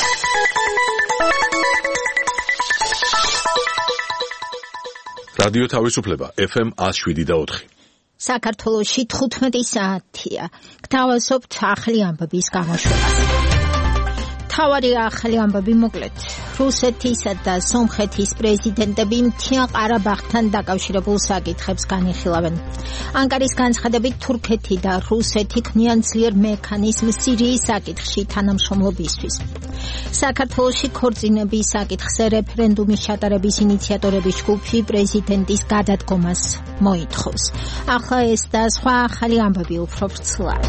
რადიო თავისუფლება FM 107.4. საქართველოში 15 საათია. გთავაზობთ ახალი ამბების გამოშვებას. თავარი ახალი ამბები მოკლედ. რუსეთისა და სომხეთის პრეზიდენტები მთიან ყარაბაღთან დაკავშირებულ საკითხებს განიხილავენ. ანკარის განცხადებით თურქეთი და რუსეთი ქმნიან ძლიერ მექანიზმს სირიის საკითხში თანამშრომლობისთვის. საქართველოში ქორწინების საკითხზე რეფერენდუმის ჩატარების ინიციატორების ჯგუფი პრეზიდენტის გადადგომას მოითხოვს. ახლა ეს და სხვა ახალი ამბები უფრო ვრცლად.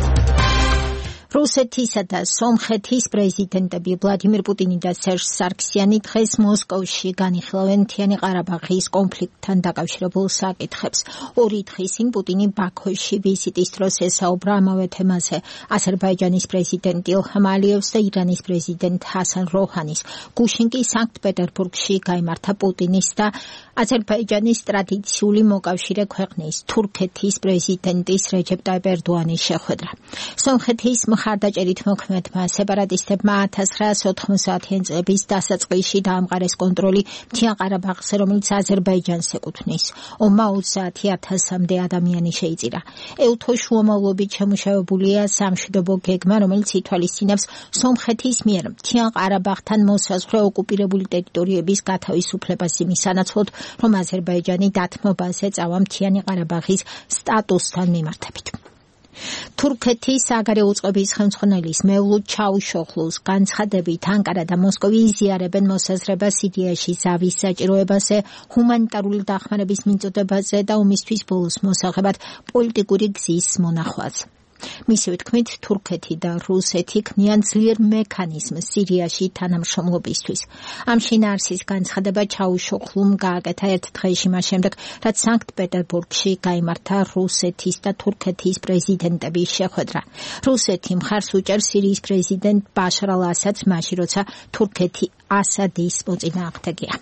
რუსეთისა და სომხეთის პრეზიდენტები ვლადიმირ პუტინი და სერჟ სარქსიანი დღეს მოსკოვში განიხილავენ მთიანი ყარაბაღის კონფლიქტთან დაკავშირებულ საკითხებს. ორი დღის წინ პუტინი ბაქოში ვიზიტის დროს ესაუბრა ამავე თემაზე აზერბაიჯანის პრეზიდენტ ილჰამ ალიევს და ირანის პრეზიდენტ ჰასან როჰანის. გუშინ კი სანქტ-პეტერბურგში გაიმართა პუტინის და აზერბაიჯანის ტრადიციული მოკავშირე ქვეყნის თურქეთის პრეზიდენტის რეჯეპ ტაიპ ერდოანის შეხვედრა. სომხეთის მხარდაჭერით მოქმედმა სეპარატისტებმა 1990-იან წლების დასაწყისში დაამყარეს კონტროლი მთიან ყარაბაღზე, რომელიც აზერბაიჯანს ეკუთვნის. ომმა 30,000-მდე ადამიანი შეიწირა. ელთო შუამავლობით შემუშავებულია სამშვიდობო გეგმა, რომელიც ითვალისწინებს სომხეთის მიერ მთიან ყარაბაღთან მოსაზღვრე ოკუპირებული ტერიტორიების გათავისუფლებას იმის სანაცვლოდ, რომ აზერბაიჯანი დათმობაზე წავა მთიანი ყარაბაღის სტატუსთან მიმართებით. თურქეთის საგარეო უწყების ხელმძღვანელის მევლუდ ჩაუშოხლუს განცხადებით ანკარა და მოსკოვი იზიარებენ მოსაზრებას სირიაში ზავის საჭიროებაზე, ჰუმანიტარული დახმარების მიწოდებაზე და ომისთვის ბოლოს მოსაღებად პოლიტიკური გზის მონახვაზე. მისივე თქმით, თურქეთი და რუსეთი ქმნიან ძლიერ მექანიზმს სირიაში თანამშრომლობისთვის. ამ შინაარსის განცხადება ჩაუშოხლუმ გააკეთა ერთ დღეში მას შემდეგ, რაც სანქტ-პეტერბურგში გაიმართა რუსეთის და თურქეთის პრეზიდენტების შეხვედრა. რუსეთი მხარს უჭერს სირიის პრეზიდენტ ბაშარ ალ-ასადს მაშინ, როცა თურქეთი ასადის მოწინააღმდეგეა.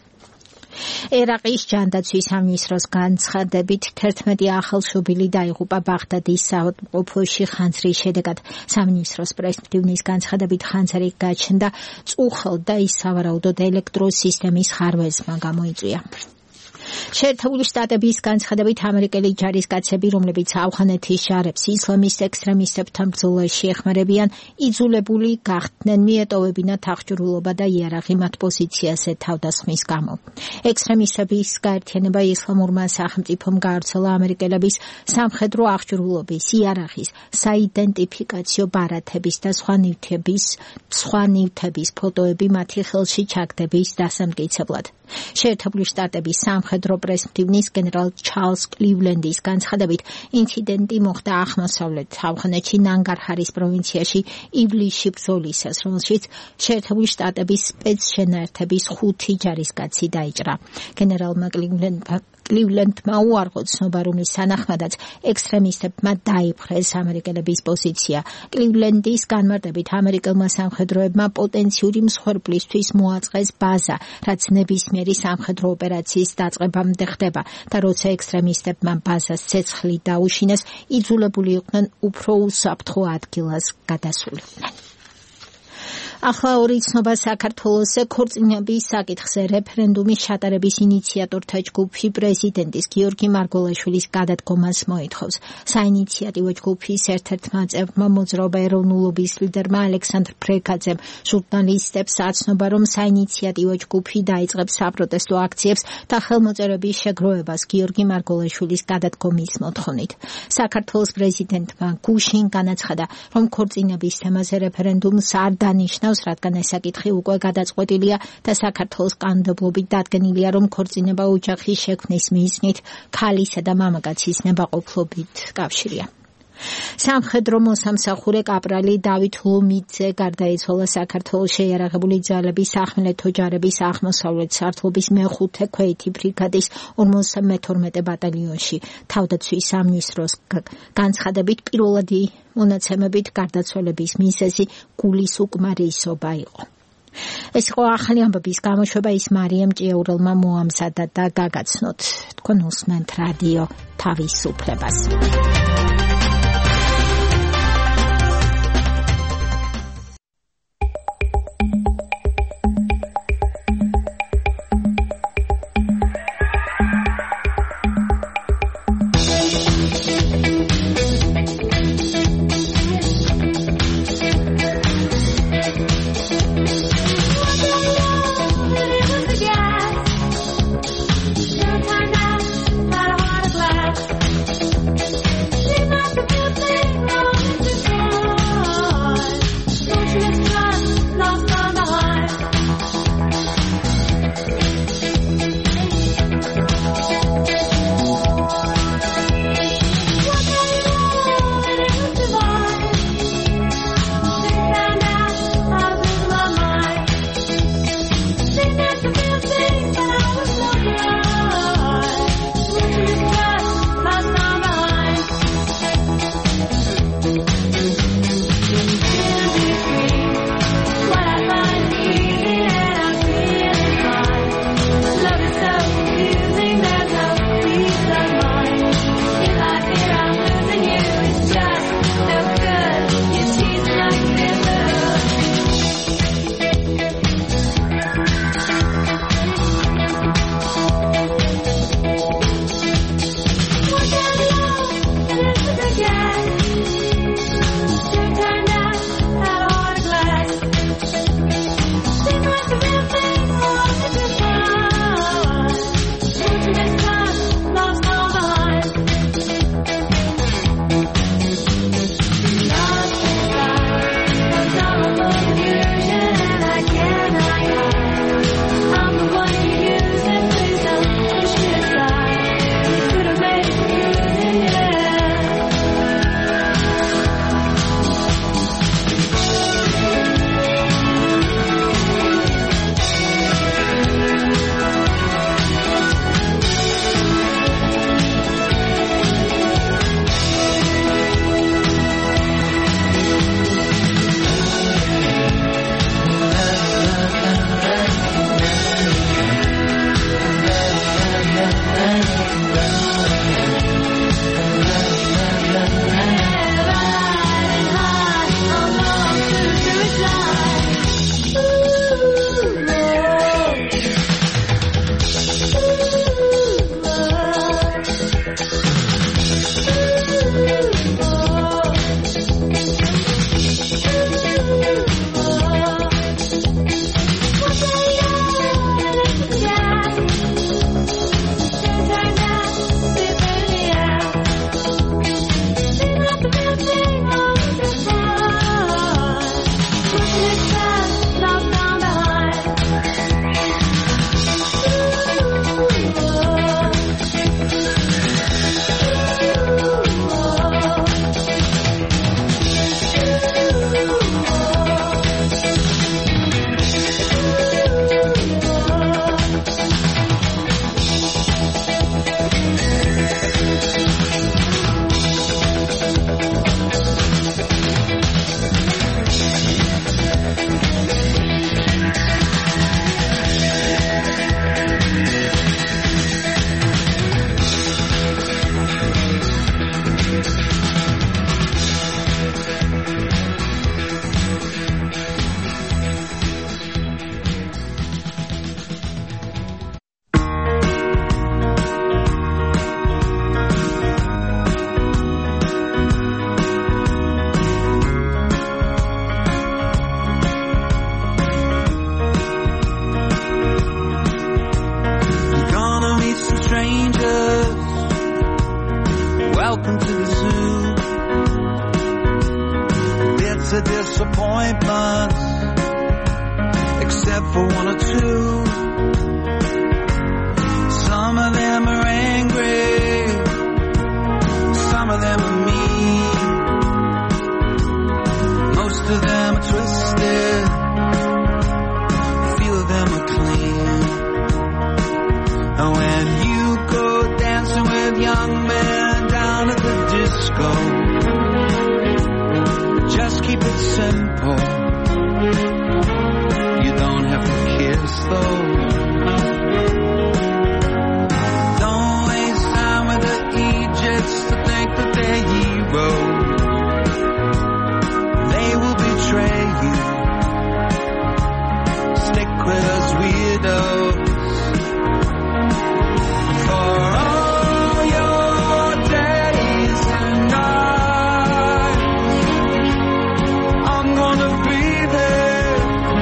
ერაყის ჯანდაცვის სამინისტროს განცხადებით 11 ახალშობილი დაიღუპა ბაღდადის საავადმყოფოში ხანძრის შედეგად. სამინისტროს პრესმდივნის განცხადებით ხანძარი გაჩნდა წუხელ და ის სავარაუდოდ ელექტროსისტემის ხარვეზმა გამოიწვია. შეერთებული შტატების განცხადებით ამერიკელი ჯარისკაცები, რომლებიც ავღანეთის ჯარებს ისლამის ექსტრემისტებთან ბრძოლაში ეხმარებიან, იძულებული გახდნენ მიეტოვებინათ აღჭურვილობა და იარაღი მათ პოზიციაზე თავდასხმის გამო. ექსტრემისტების გაერთიანება ისლამურმა სახელმწიფომ გაავრცელა ამერიკელების სამხედრო აღჭურვილობის, იარაღის, საიდენტიფიკაციო ბარათების და სხვა ნივთების ფოტოები მათი ხელში ჩაგდების დასამტკიცებლად. შეერთებული შტატების სამხედრო პრესმდივნის გენერალ ჩარლზ კლივლენდის განცხადებით, ინციდენტი მოხდა აღმოსავლეთ ავღანეთში ნანგარჰარის პროვინციაში ივლისში ბრძოლისას, რომელშიც შეერთებული შტატების სპეცშენაერთების 5 ჯარისკაცი დაიჭრა. გენერალმა კლივლენდმა უარყო ცნობა, რომლის თანახმადაც ექსტრემისტებმა დაიპყრეს ამერიკელების პოზიცია. კლივლენდის განმარტებით, ამერიკელმა სამხედროებმა პოტენციური მსხვერპლისთვის მოაწყეს ბაზა, რაც ნებისმიერი სამხედრო ოპერაციის დაწყებამდე ხდება და როცა ექსტრემისტებმა ბაზას ცეცხლი დაუშინეს, იძულებული იყვნენ უფრო უსაფრთხო ადგილას გადასულიყვნენ. ახლა ორი ცნობა საქართველოს ქორწინების საკითხზე რეფერენდუმის ჩატარების ინიციატორთა ჯგუფი პრეზიდენტის გიორგი მარგველაშვილის გადადგომას მოითხოვს. საინიციატივო ჯგუფის ერთ-ერთმა წევრმა მოძრაობა ეროვნულობის ლიდერმა ალექსანდრ ფრეკაძემ ჟურნალისტებს აცნობა, რომ საინიციატივო ჯგუფი დაიწყებს საპროტესტო აქციებს და ხელმოწერების შეგროვებას გიორგი მარგველაშვილის გადადგომის მოთხოვნით. საქართველოს პრეზიდენტმა გუშინ განაცხადა, რომ ქორწინების თემაზე რეფერენდუმს არ დანიშნავს, რადგან ეს საკითხი უკვე გადაწყვეტილია და საქართველოს კანონმდებლობით დადგენილია, რომ ქორწინება ოჯახის შექმნის მიზნით ქალისა და მამაკაცის ნებაყოფლობით კავშირია. სამხედრო მოსამსახურე კაპრალი დავით ლომიძე გარდაიცვალა საქართველოს შეიარაღებული ძალების სახმელეთო ჯარების აღმოსავლეთ სართულობის მე-5 ქვეითი ბრიგადის 52 ბატალიონში. თავდაცვის სამინისტროს განცხადებით, პირველადი მონაცემებით გარდაცვალების მიზეზი გულის უკმარისობა იყო. ეს იყო ახალი ამბების გამოშვება, ის მარიამ ჭიაურელმა მოამზადა და გაგაცნოთ. თქვენ უსმენთ რადიო თავისუფლებას. disappointments, except for one or two. Some of them are angry, some of them are mean, most of them are twisted, a few of them are clean. And when you go dancing with young men down at the disco, just keep it simple. You don't have to kiss though. Don't waste time with the Egypts to think that they're heroes. They will betray you. Stick with us weirdos. For all your days and nights, I'm gonna be there.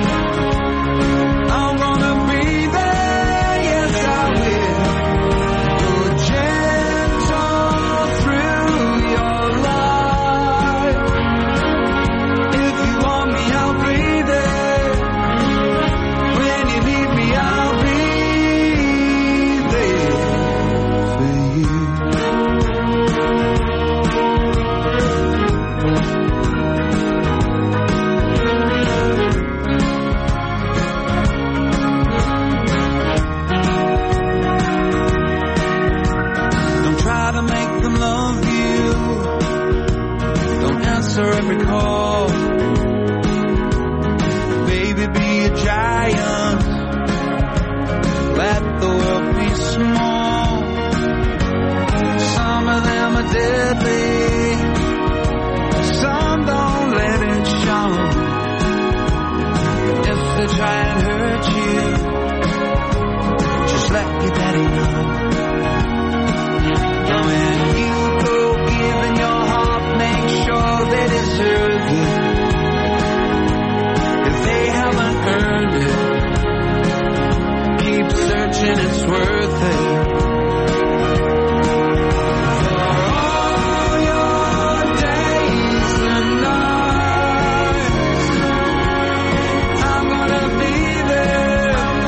I'm gonna be there, yes I will. Go gentle through your life. If you want me, I'll be there. When you need me, I'll be there for you. Don't try to make them love you. Don't answer every call. Baby, be a giant. Let the world be small. Some of them are deadly. Some don't let it show. If they try and hurt you, just let your daddy know. And when you go giving your heart, make sure they deserve it. If they haven't earned it, keep searching, it's worth it. For all your days and nights, I'm gonna be there.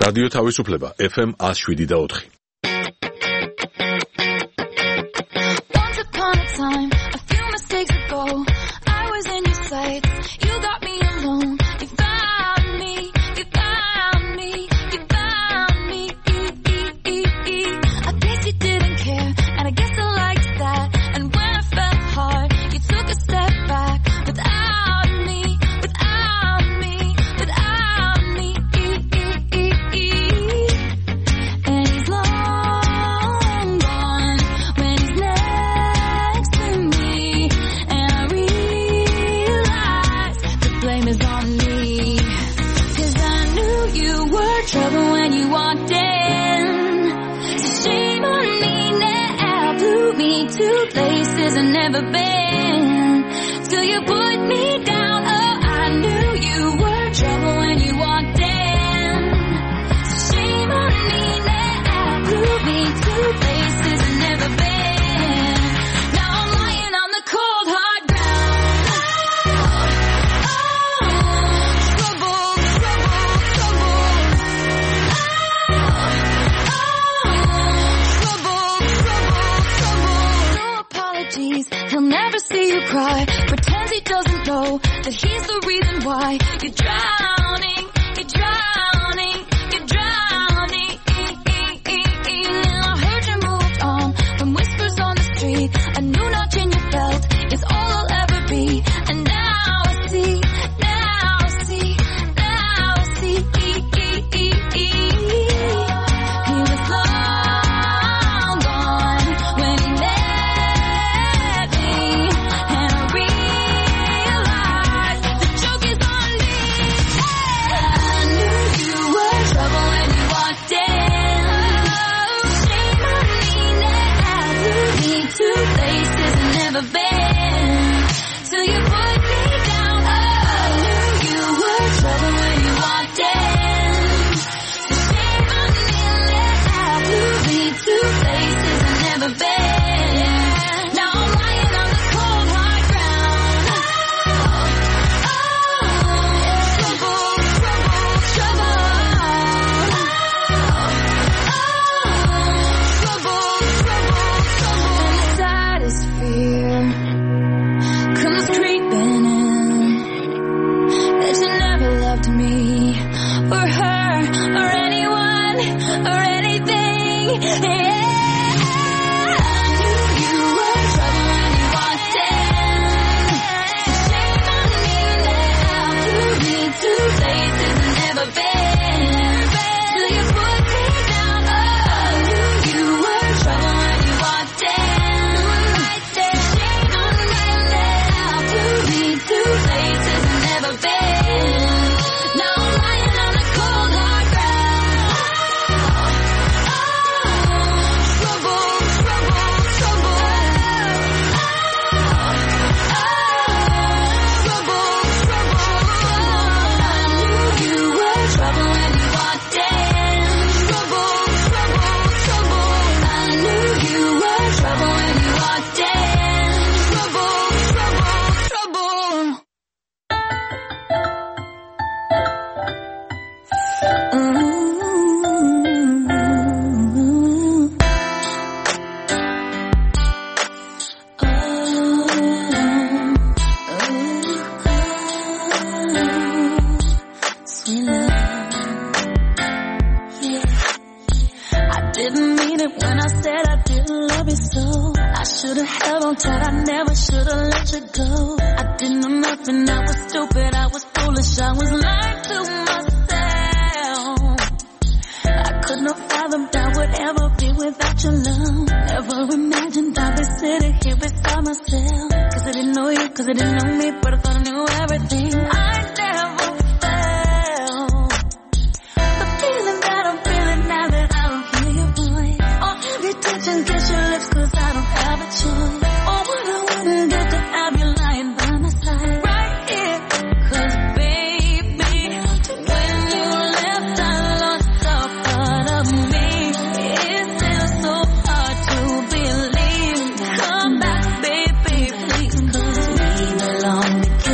რადიო თავისუფლება FM 107.4. Once upon a time, a few mistakes ago, I was in your sights. You got me alone. You found me. You found me. You found me. I guess you didn't care, and I guess I liked that. And when I felt hard, you took a step back without me. Without me. Without me. And he's long gone when he's next to me. And I realize the blame is on me. 'Cause I knew you were trouble when you walked in. So shame on me now, blew me to places I've never been. Till you put me down, oh, I knew you were trouble when you walked in. So shame on me now, blew me to places I've never been. Now I'm lying on the cold hard ground. Trouble, trouble, trouble. Trouble, trouble, trouble. No apologies, he'll never see you cry. Pretends he doesn't know that he's the reason why you're drowning, you're drowning, you're drowning. I heard you moved on from whispers on the street. A new notch in your belt is all I'll ever be. And now I see, now I see, now I see. He was long gone when he met me. And I realized the joke is on me. I knew you were trouble when you walked in. Shame on me now, blew me to places I've never been. Till you put me down, oh, I knew you were trouble when you walked in. So shame on me now, blew me to places I've never been. Now I'm lying on the cold hard ground. Trouble, trouble, trouble. Trouble, trouble, trouble. And the saddest fear comes creeping in, that you never loved me or her or anyone or anything. Yeah, I knew you were trouble when you walked in. So shame on me now, blew me to places I've never been. Till you put me down, oh, I knew you were trouble when you walked in. So shame on me now, blew me to places I've never been. Now I'm lying on the cold hard ground. Trouble, trouble, trouble. Trouble, trouble. I knew you were trouble when you walked in. Trouble, trouble, trouble. I knew you were trouble when you walked in. Trouble, trouble, trouble. Sweet love. I didn't mean it when I said I didn't love you so. I should've held on tight, I never should've let you go. I didn't know nothing, I was stupid, I was foolish, I was lying to myself. I could not fathom that would ever be without your love. Never imagined I'd be sitting here beside myself. 'Cause I didn't know you, 'cause I didn't know me, but I thought I knew everything. I never felt the feeling that I'm feeling now that I don't hear your voice. Or have you touch and kiss your lips 'cause I don't have a choice. Or what I wouldn't get to have you lying by my side right here. 'Cause baby, when you left I lost a part of me. It's still so hard to believe. Come back baby, please, 'cause we belong together.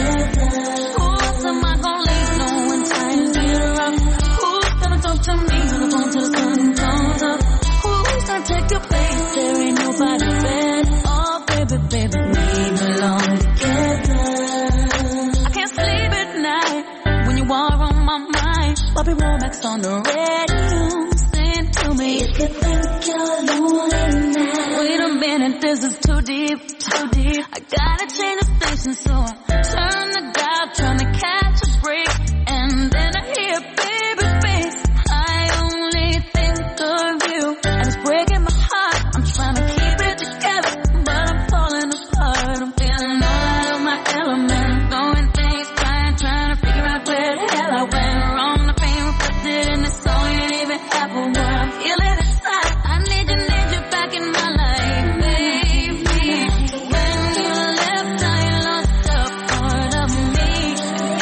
my mind. Bobby Womack's on the radio. Sing to me. If you think you're lonely now. Wait a minute, this is too deep, too deep. I gotta change the station, so I turn the dial, trying to catch a break. And then I hear baby face. I only think of you, and it's breaking my heart. I'm trying to keep it together, but I'm falling apart. I'm feeling all out of my element, throwing things, trying to figure out where the hell I went wrong. The pain reflected in the song ain't even half of what I'm feeling inside. I need you back in my life, baby. When you left, I lost a part of me.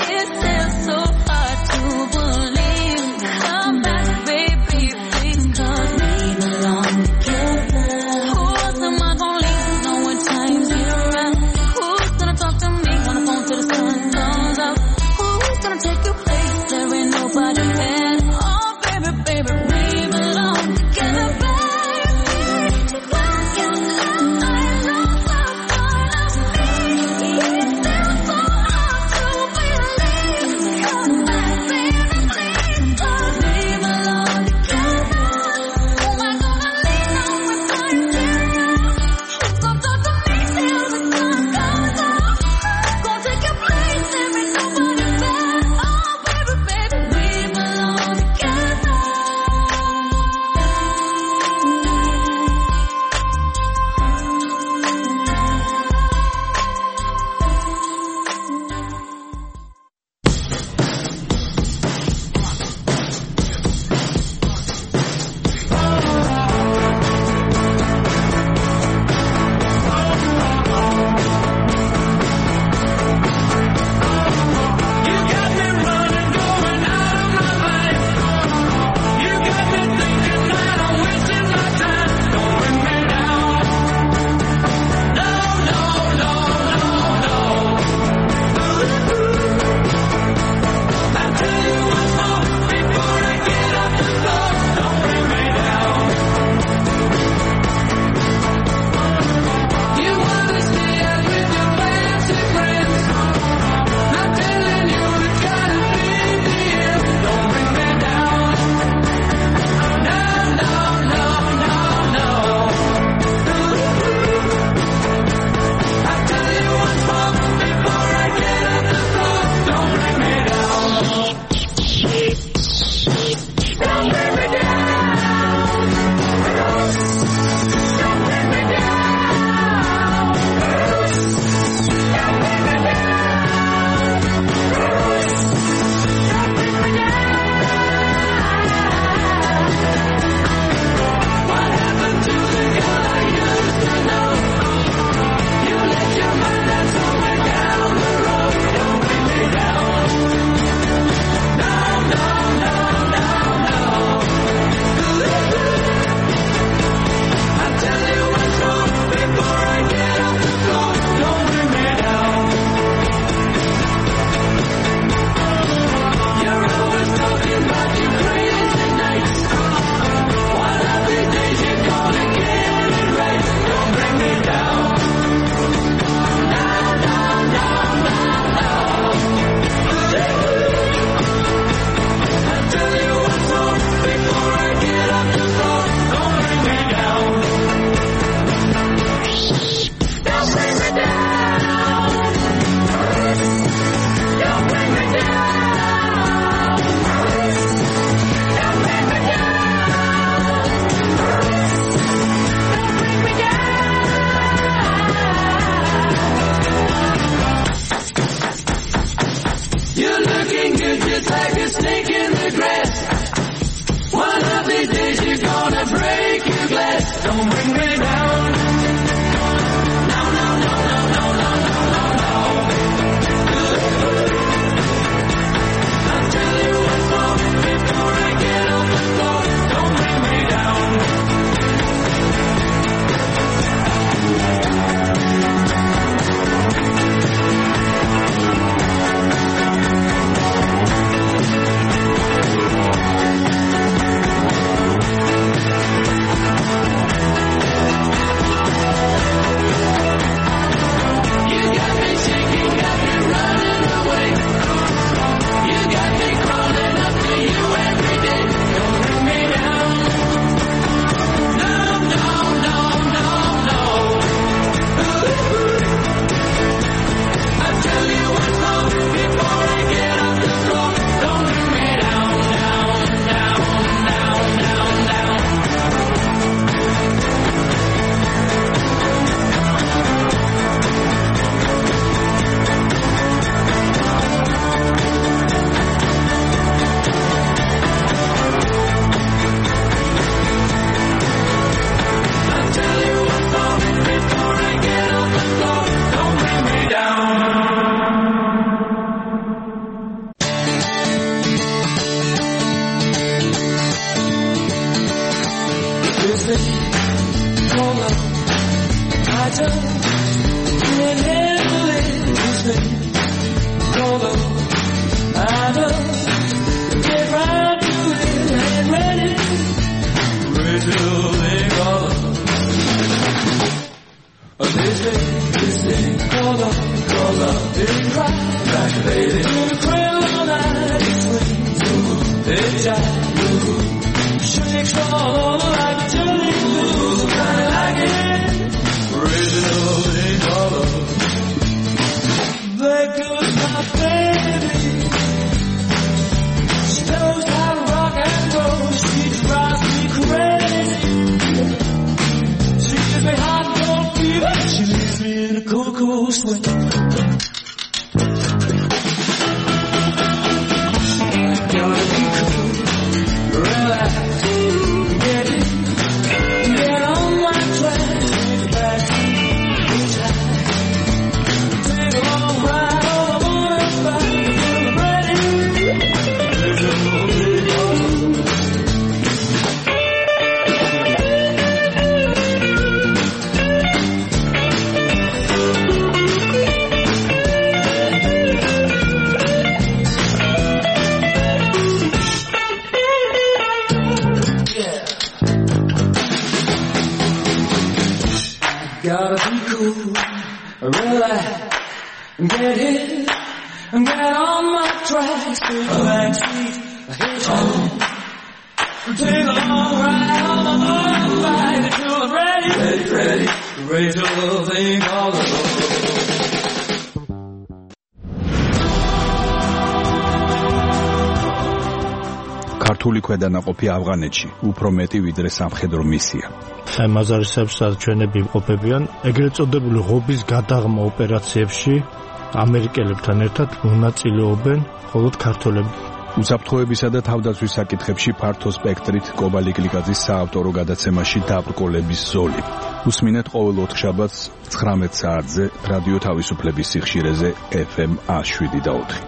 ქართული ქვედანაყოფი ავღანეთში უფრო მეტი ვიდრე სამხედრო მისია. აი მაზარისებს ჩვენები იმყოფებიან ეგრეთ წოდებული ღობის გადაღმა ოპერაციებში ამერიკელებთან ერთად მონაწილეობენ მხოლოდ ქართველები. უსაფრთხოებისა და თავდაცვის საკითხებში ფართო სპექტრით კობალი გლიკაძის საავტორო გადაცემაში დაბრკოლების ზოლი. უსმინეთ ყოველ ოთხშაბათს 19 საათზე რადიო თავისუფლების სიხშირეზე FM 107.4.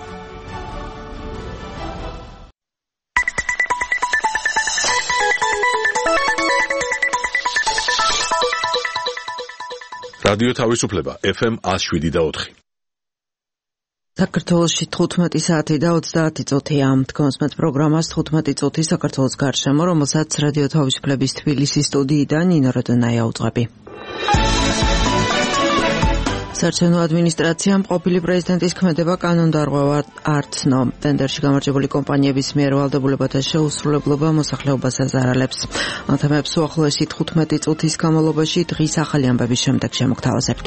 რადიო თავისუფლება FM 107.4. საქართველოში 15 საათი და 30 წუთია. თქვენს პროგრამას 15 წუთი საქართველოს გარშემო, რომელსაც რადიო თავისუფლების თბილისის სტუდიიდან ნინო როდონაია უძღვები. საარჩევნო ადმინისტრაციამ ყოფილი პრეზიდენტის ქმედება კანონდარღვევა არ ცნო. ტენდერში გამარჯვებული კომპანიების მიერ ვალდებულებათა შეუსრულებლობა მოსახლეობას აზარალებს. ამ თემებს უახლოესი 15 წუთის განმავლობაში დღის ახალი ამბების შემდეგ შემოგთავაზებთ.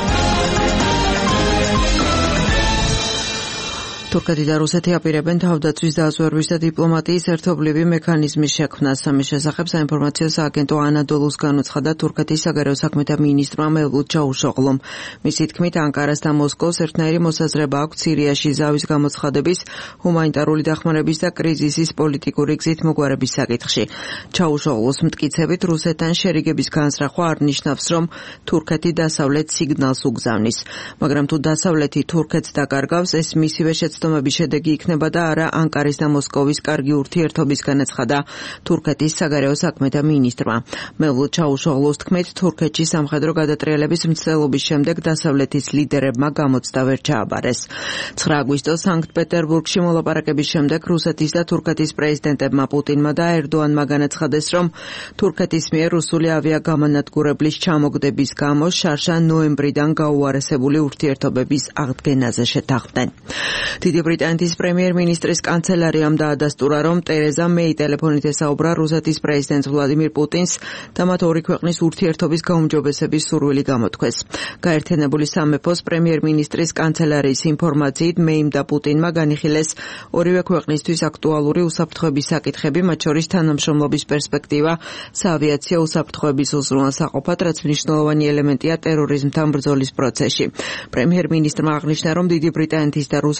თურქეთი და რუსეთი აპირებენ თავდაცვის დაზვერვის და დიპლომატიის ერთობლივი მექანიზმის შექმნას. ამის შესახებ საინფორმაციო სააგენტო ანადოლუს განუცხადა თურქეთის საგარეო საქმეთა მინისტრმა მევლութ ჩაუშოღლუმ. მისი თქმით, ანკარას და მოსკოვს ერთნაირი მოსაზრება აქვს სირიაში ზავის გამოცხადების, ჰუმანიტარული დახმარების და კრიზისის პოლიტიკური გზით მოგვარების საკითხში. ჩაუშოღლუს მტკიცებით, რუსეთთან შერიგების განზრახვა არ ნიშნავს, რომ თურქეთი დასავლეთ სიგნალს უგზავნის. მაგრამ თუ დასავლეთი თურქეთს დაკარგავს, ეს მისივე შეცდომების შედეგი იქნება და არა ანკარის და მოსკოვის კარგი ურთიერთობის განაცხადა თურქეთის საგარეო საქმეთა მინისტრმა. მევლութ ჩაუშოღლუს თქმით, თურქეთში სამხედრო გადატრიალების მცდელობის შემდეგ დასავლეთის ლიდერებმა გამოცდა ვერ ჩააბარეს. 9 აგვისტოს სანქტ-პეტერბურგში მოლაპარაკების შემდეგ რუსეთის და თურქეთის პრეზიდენტებმა პუტინმა და ერდოანმა განაცხადეს, რომ თურქეთის მიერ რუსული ავიაგამანადგურებლის ჩამოგდების გამო შარშა ნოემბრიდან გაუარესებული ურთიერთობების აღდგენაზე შეთანხმდნენ. დიდი ბრიტანეთის პრემიერ-მინისტრის კანცელარიამ დაადასტურა, რომ ტერეზა მეი ტელეფონით ესაუბრა რუსეთის პრეზიდენტ ვლადიმირ პუტინს და მათ ორი ქვეყნის ურთიერთობის გაუმჯობესების სურვილი გამოთქვეს. გაერთიანებული სამეფოს პრემიერ-მინისტრის კანცელარიის ინფორმაციით, მეიმ და პუტინმა განიხილეს ორივე ქვეყნისთვის აქტუალური უსაფრთხოების საკითხები, მათ შორის თანამშრომლობის პერსპექტივა საავიაციო უსაფრთხოების უზრუნველსაყოფად, რაც მნიშვნელოვანი ელემენტია ტერორიზმთან ბრძოლის პროცესში. პრემიერ-მინისტრმა აღნიშნა, რომ დიდი ბრიტანეთის და რუსეთის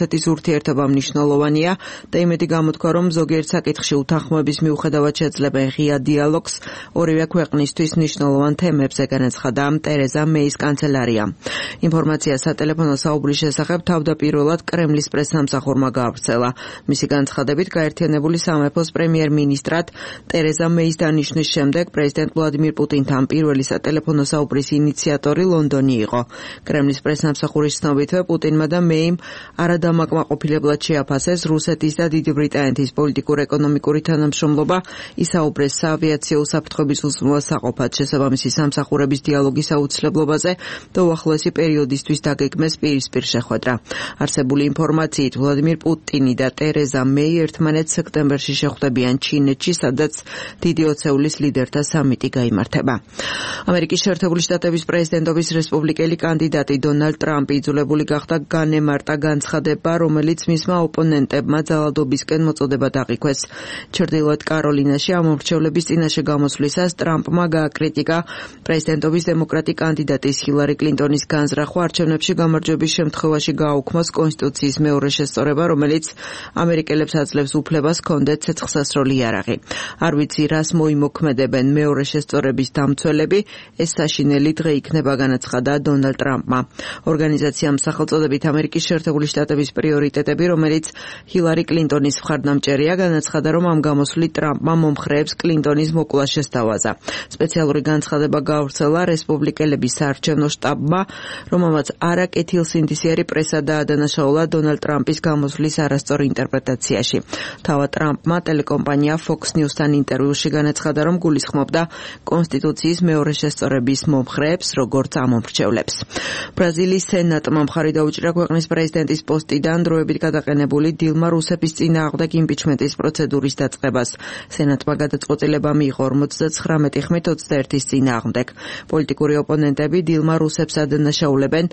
ურთიერთობა მნიშვნელოვანია და იმედი გამოთქვა, რომ ზოგიერთ საკითხში უთანხმოების მიუხედავად შეძლებენ ღია დიალოგს ორივე ქვეყნისთვის მნიშვნელოვან თემებზე, განაცხადა ტერეზა მეის კანცელარია. ინფორმაცია სატელეფონო საუბრის შესახებ თავდაპირველად კრემლის პრესსამსახურმა გაავრცელა. მისი განცხადებით, გაერთიანებული სამეფოს პრემიერ-მინისტრად ტერეზა მეის დანიშნვის შემდეგ პრეზიდენტ ვლადიმირ პუტინთან პირველი სატელეფონო საუბრის ინიციატორი ლონდონი იყო. კრემლის პრესსამსახურის ცნობითვე, პუტინმა და მეიმ არადამაკმაყოფილებლად შეაფასეს რუსეთის და დიდი ბრიტანეთის პოლიტიკურ-ეკონომიკური თანამშრომლობა, ისაუბრეს საავიაციო უსაფრთხოების უზრუნველსაყოფად შესაბამისი სამსახურების დიალოგის აუცილებლობაზე და უახლოესი პერიოდისთვის დაგეგმეს პირისპირ შეხვედრა. არსებული ინფორმაციით, ვლადიმირ პუტინი და ტერეზა მეი ერთმანეთს სექტემბერში შეხვდებიან ჩინეთში, სადაც დიდი ოცეულის ლიდერთა სამიტი გაიმართება. ამერიკის შეერთებული შტატების პრეზიდენტობის რესპუბლიკელი კანდიდატი დონალდ ტრამპი იძულებული გახდა განემარტა განცხადება, რომელიც მისმა ოპონენტებმა ძალადობისკენ მოწოდება დაყიქვეს. ჩრდილოეთ კაროლინაში ამ მორჩევლების წინაშე გამოსვლისას ტრამპმა გააკრიტიკა პრეზიდენტობის დემოკრატი კანდიდატის ჰილარი კლინტონის განზრახვა არჩევნებში გამარჯვების შემთხვევაში გააუქმოს კონსტიტუციის მეორე შესწორება, რომელიც ამერიკელებს აძლევს უფლებას ჰქონდეთ ცეცხლსასროლი იარაღი. არ ვიცი, რას მოიმოქმედებენ მეორე შესწორების დამცველები, ეს საშინელი დღე იქნება, განაცხადა დონალდ ტრამპმა. ორგანიზაციამ სახელწოდებით ამერიკის შეერთებული შტატების პრიორიტეტები, რომელიც ჰილარი კლინტონის მხარდამჭერია, განაცხადა, რომ ამ გამოსვლით ტრამპმა მომხრეებს კლინტონის მოკლა შესთავაზა. სპეციალური განცხადება გაავრცელა რესპუბლიკელების საარჩევნო შტაბმა, რომელმაც არაკეთილსინთეზიერი პრესა დაადანაშაულა დონალდ ტრამპის გამოსვლის არასწორ ინტერპრეტაციაში. თავად ტრამპმა ტელეკომპანია Fox News-თან ინტერვიუში განაცხადა, რომ გულისხმობდა კონსტიტუციის მეორე შესწორების მომხრეებს, როგორც ამომრჩევლებს. ბრაზილიის სენატმა მხარი დაუჭირა ქვეყნის პრეზიდენტის პოსტიდან დროებით გადაყენებული დილმა რუსეფის წინააღმდეგ იმპიჩმენტის პროცედურის დაწყებას. სენატმა გადაწყვეტილება მიიღო 59 ხმით 21-ის წინააღმდეგ. პოლიტიკური ოპონენტები დილმა რუსებს ადანაშაულებენ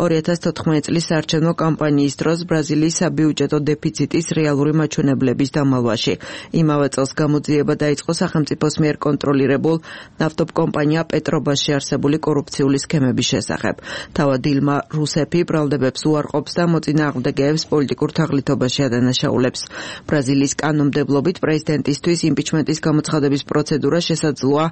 2014 წლის საარჩევნო კამპანიის დროს ბრაზილიის საბიუჯეტო დეფიციტის რეალური მაჩვენებლების დამალვაში. იმავე წელს გამოძიება დაიწყო სახელმწიფოს მიერ კონტროლირებულ ნავთობკომპანია პეტრობასში არსებული კორუფციული სქემების შესახებ. თავად დილმა რუსეფი ბრალდებებს უარყოფს და მოწინააღმდეგეებს პოლიტიკურ თაღლითობაში ადანაშაულებს. ბრაზილიის კანონმდებლობით პრეზიდენტისთვის იმპიჩმენტის გამოცხადების პროცედურა შესაძლოა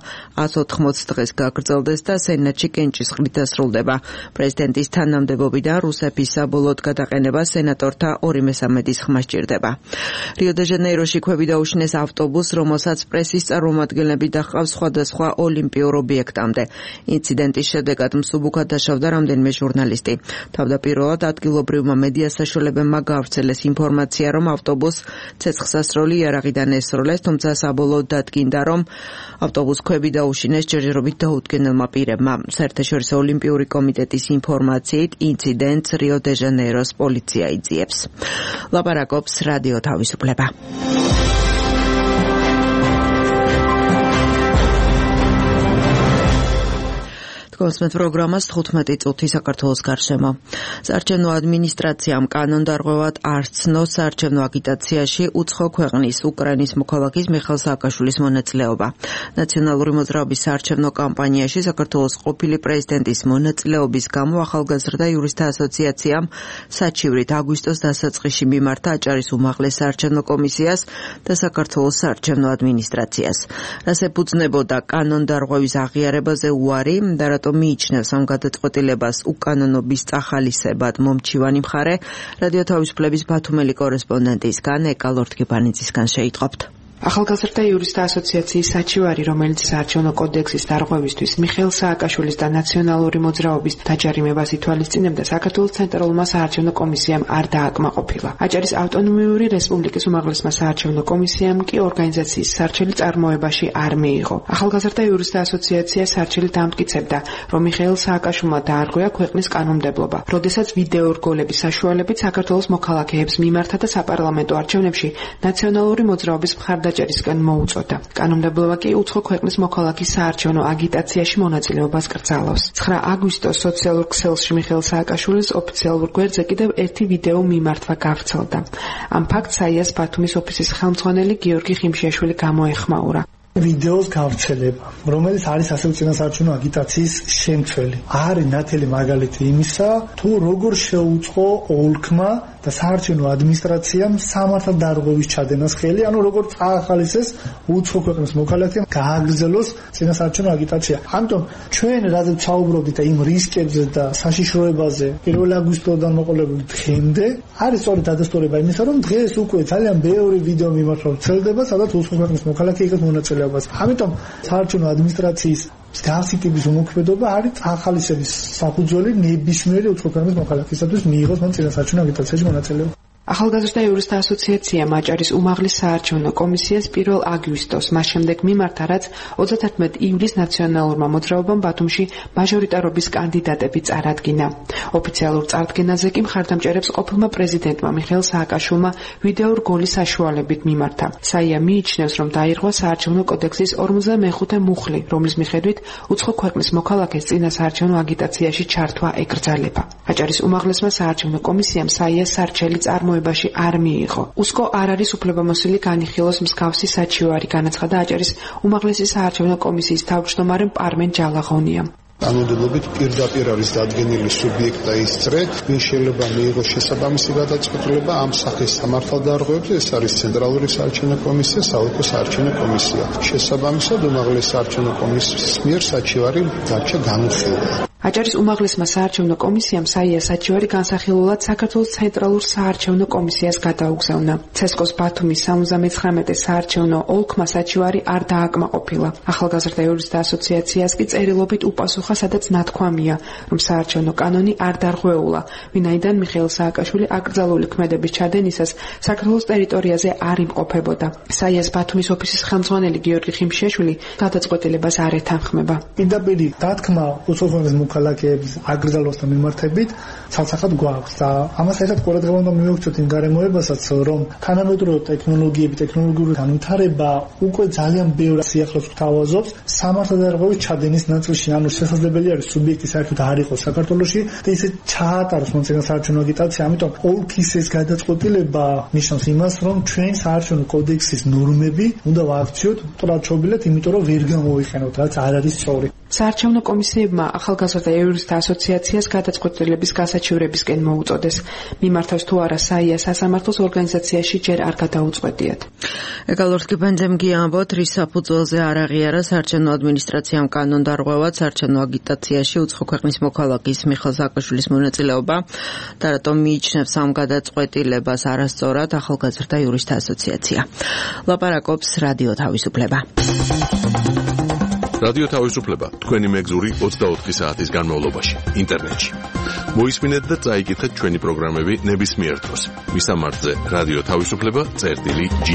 180 დღეს გაგრძელდეს და სენატში კენჭისყრით დასრულდება. პრეზიდენტის თანამდებობიდან რუსეფის საბოლოოდ გადაყენება სენატორთა 2/3 ხმა სჭირდება. რიო-დე-ჟანეიროში ქვევი დაუშინეს ავტობუსს, რომელსაც პრესის წარმომადგენლები დაჰყავს სხვადასხვა ოლიმპიურ ობიექტამდე. ინციდენტის შედეგად მსუბუქად დაშავდა რამდენიმე ჟურნალისტი. თავდაპირველად ადგილობრივმა მედია საშუალებებმა გაავრცელეს ინფორმაცია, რომ ავტობუსს ცეცხლსასროლი იარაღიდან ესროლეს, თუმცა საბოლოოდ დადგინდა, რომ ავტობუსს ქვევი დაუშინეს ჯერჯერობით დაუდგენელმა პირებმა. საერთაშორისო ოლიმპიური კომიტეტის ინფორმაციით, ინციდენტს რიო-დე-ჟანეიროს პოლიცია იძიებს. ლაპარაკობს რადიო თავისუფლება. კონსმეთ პროგრამას 15 წუთი საქართველოს გარშემო. საარჩევნო ადმინისტრაციამ კანონდარღვევად არ ცნო საარჩევნო აგიტაციაში უცხო ქვეყნის უკრაინის მოქალაქის მიხეილ სააკაშვილის მონაწილეობა. ნაციონალური მოძრაობის საარჩევნო კამპანიაში საქართველოს ყოფილი პრეზიდენტის მონაწილეობის გამო ახალგაზრდა იურისტთა ასოციაციამ საჩივრით აგვისტოს დასაწყისში მიმართა აჭარის უმაღლეს საარჩევნო კომისიას და საქართველოს საარჩევნო ადმინისტრაციას. რას ეფუძნებოდა კანონდარღვევის აღიარებაზე უარი და რატომ მიიჩნევს ამ გადაწყვეტილებას უკანონობის წახალისებად მომჩივანი მხარე, რადიო თავისუფლების ბათუმელი კორესპონდენტისგან ეკა ლორთქიფანიძისგან შეიტყობთ. ახალგაზრდა იურისტთა ასოციაციის საჩივარი, რომელიც საარჩევნო კოდექსის დარღვევისთვის მიხეილ სააკაშვილის და ნაციონალური მოძრაობის დაჯარიმებას ითვალისწინებდა, საქართველოს ცენტრალურმა საარჩევნო კომისიამ არ დააკმაყოფილა. აჭარის ავტონომიური რესპუბლიკის უმაღლესმა საარჩევნო კომისიამ კი ორგანიზაციის სარჩელი წარმოებაში არ მიიღო. ახალგაზრდა იურისტთა ასოციაცია სარჩელით ამტკიცებდა, რომ მიხეილ სააკაშვილმა დაარღვია ქვეყნის კანონმდებლობა, როდესაც ვიდეო რგოლების საშუალებით საქართველოს მოქალაქეებს მიმართა და საპარლამენტო არჩევნებში ნაციონალური მოძრაობის მხარდაჭერისკენ მოუწოდა. კანონმდებლობა კი უცხო ქვეყნის მოქალაქის საარჩევნო აგიტაციაში მონაწილეობას კრძალავს. 9 აგვისტოს სოციალურ ქსელში მიხეილ სააკაშვილის ოფიციალურ გვერდზე კიდევ ერთი ვიდეო მიმართვა გავრცელდა. ამ ფაქტს საიას ბათუმის ოფისის ხელმძღვანელი გიორგი ხიმშიაშვილი გამოეხმაურა. ვიდეოს გავრცელება, რომელიც არის ასევე წინასაარჩევნო აგიტაციის შემცველი. არის ნათელი მაგალითი იმისა, თუ როგორ შეუწყო ოლქმა და საარჩევნო ადმინისტრაციამ სამართალ დარღვევის ჩადენას ხელი, ანუ როგორც ახალისეს უცხო ქვეყნის მოქალაქეებმა გააგრძელოს წინასაარჩევნო აგიტაცია. ამიტომ ჩვენ რაზეც საუბრობდით იმ რისკებზე და საშიშროებაზე 1 აგვისტოდან მოყოლებული დღემდე არის სწორედ დადასტურება იმისა, რომ დღეს უკვე ძალიან ბევრი ვიდეო მიმართვა ვრცელდება, სადაც უცხო ქვეყნის მოქალაქე იღებს მონაწილეობას. ამიტომ საარჩევნო ადმინისტრაციის მსგავსი ტიპის უმოქმედობა არის ახალისების საფუძველი ნებისმიერი უცხო ქვეყნის მოქალაქისათვის მიიღოს მან წინასაარჩევნო აგიტაციაში მონაწილეობა. ახალგაზრდა იურისტთა ასოციაციამ აჭარის უმაღლეს საარჩევნო კომისიას 1 აგვისტოს მას შემდეგ მიმართა, რაც 31 ივლისს ნაციონალურმა მოძრაობამ ბათუმში მაჟორიტარობის კანდიდატები წარადგინა. ოფიციალურ წარდგენაზე კი მხარდამჭერებს ყოფილმა პრეზიდენტმა მიხეილ სააკაშვილმა ვიდეო რგოლის საშუალებით მიმართა. საია მიიჩნევს, რომ დაირღვა საარჩევნო კოდექსის 45 მუხლი, რომლის მიხედვით უცხო ქვეყნის მოქალაქეს წინასაარჩევნო აგიტაციაში ჩართვა ეკრძალება. აჭარის უმაღლესმა საარჩევნო კომისიამ საიას სარჩელი წარმოებაში არ მიიღო. უსკო არ არის უფლებამოსილი განიხილოს მსგავსი საჩივარი, განაცხადა აჭარის უმაღლესი საარჩევნო კომისიის თავმჯდომარე პარმენ ჯალაღონიამ. Անունդելով პირდაპირ არის დადგენილი სუბიექტა ისწრე, ვინ შეიძლება მიიღოს შესაბამისი გადაწყვეტილება ამ სახის სამართალდარღვევებზე, ეს არის ცენტრალური საარჩევნო კომისია, საოლქო საარჩევნო კომისია. შესაბამისად უმაღლეს საარჩევნო კომისიის მიერ საჩივარი დარჩა განხილვა. აჭარის უმაღლესმა საარჩევნო კომისიამ საიას საჩივარი განსახილულად საქართველოს ცენტრალურ საარჩევნო კომისიას გადაუგზავნა. ცესკოს ბათუმის 79 საარჩევნო ოლქმა საჩივარი არ დააკმაყოფილა. ახალგაზრდა იურისტთა ასოციაციას კი წერილობით უპასუხა, სადაც ნათქვამია, რომ საარჩევნო კანონი არ დარღვეულა, ვინაიდან მიხეილ სააკაშვილი აკრძალული ქმედების ჩადენისას საქართველოს ტერიტორიაზე არ იმყოფებოდა. საიას ბათუმის ოფისის ხელმძღვანელი გიორგი ხიმშიაშვილი გადაწყვეტილებას არ ეთანხმება. პირდაპირ დათქმა უცხო ქვეყნის მოქალაქეების აკრძალვასთან მიმართებით ცალსახად გვაქვს და ამას ერთად ყურადღება უნდა მივაქცევთ იმ გარემოებასაც, რომ თანამედროვე ტექნოლოგიები, ტექნოლოგიური განვითარება უკვე ძალიან ბევრ სიახლოვეს გვთავაზობს სამართალდარღვევის ჩადენის ნაწილში, ანუ შესაძლებელი არის სუბიექტი საერთოდ არ იყოს საქართველოში და ისე ჩაატაროს მან წინასაარჩევნო აგიტაცია. ამიტომ ოლქის ეს გადაწყვეტილება ნიშნავს იმას, რომ ჩვენ საარჩევნო კოდექსის ნორმები უნდა ვაქციოთ ტრაჩობილად, იმიტომ რომ ვერ გამოიყენოთ, რაც არ არის სწორი. საარჩევნო კომისიებმა ახალგაზრდა იურისტთა ასოციაციას გადაწყვეტილების გასაჩივრებისკენ მოუწოდეს. მიმართავს თუ არა საია სასამართლოს ორგანიზაციაში ჯერ არ გადაუწყვეტიათ. ეკალორს კიბენძემ გიამბოთ, რის საფუძველზე არ აღიარა საარჩევნო ადმინისტრაციამ კანონდარღვევად საარჩევნო აგიტაციაში უცხო ქვეყნის მოქალაქის მიხეილ სააკაშვილის მონაწილეობა და რატომ მიიჩნევს ამ გადაწყვეტილებას არასწორად ახალგაზრდა იურისტთა ასოციაცია. ლაპარაკობს რადიო თავისუფლება. რადიო თავისუფლება თქვენი მეგზური 24 საათის განმავლობაში ინტერნეტში. მოისმინეთ და წაიკითხეთ ჩვენი პროგრამები ნებისმიერ დროს. მისამართზე რადიო თავისუფლება.ge.